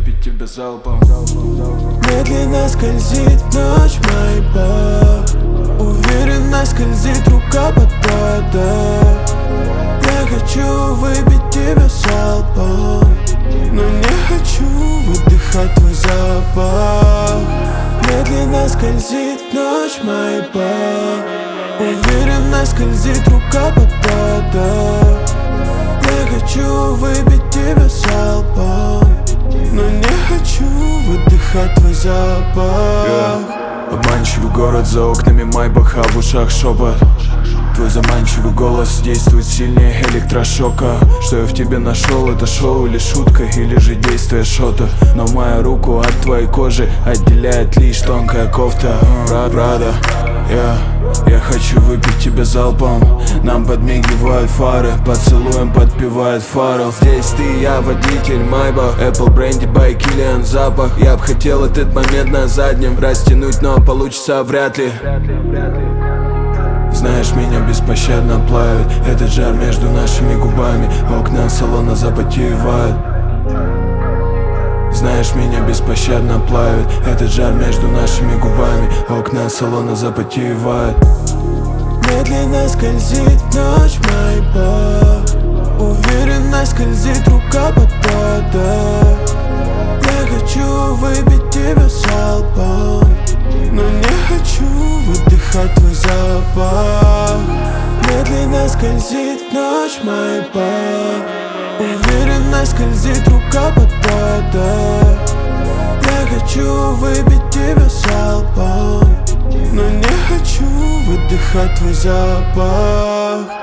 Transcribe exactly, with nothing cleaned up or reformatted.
выпить тебя залпом. Медленно скользит в ночь майбах, уверенно скользит рука под провода. Я хочу выпить тебя залпом, но не хочу выдыхать твой запах. Медленно скользит в ночь майбах, уверенно скользит рука под провода. Я хочу выпить тебя залпом, но не хочу выдыхать твой запах. yeah. Обманчивый город, за окнами майбаха, в ушах шепот. Твой заманчивый голос действует сильнее электрошока. Что я в тебе нашел, это шоу или шутка, или же действие шота. Но мою руку от твоей кожи отделяет лишь тонкая кофта. Прада, я, я хочу выпить тебя залпом. Нам подмигивают фары, поцелуем подпевает фару. Здесь ты, я водитель Майбах, Apple Brandy by Kilian запах. Я б хотел этот момент на заднем растянуть, но получится вряд ли. Знаешь, меня беспощадно плавит этот жар между нашими губами. Окна салона запотевают. Знаешь, меня беспощадно плавит этот жар между нашими губами. Окна салона запотевают. Медленно скользит в ночь майбах, уверенно скользит рука под провода. Я хочу выпить тебя залпом, но не хочу выдыхать твой запах. Медленно скользит в ночь майбах, уверенно скользит рука под провода. Я хочу выпить тебя залпом, но не хочу выдыхать твой запах.